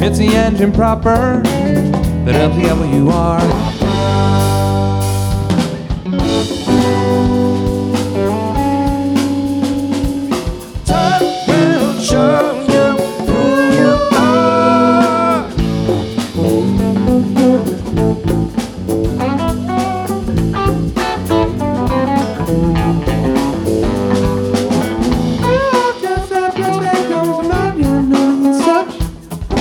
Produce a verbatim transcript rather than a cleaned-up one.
It's the engine proper that helps you get where you are.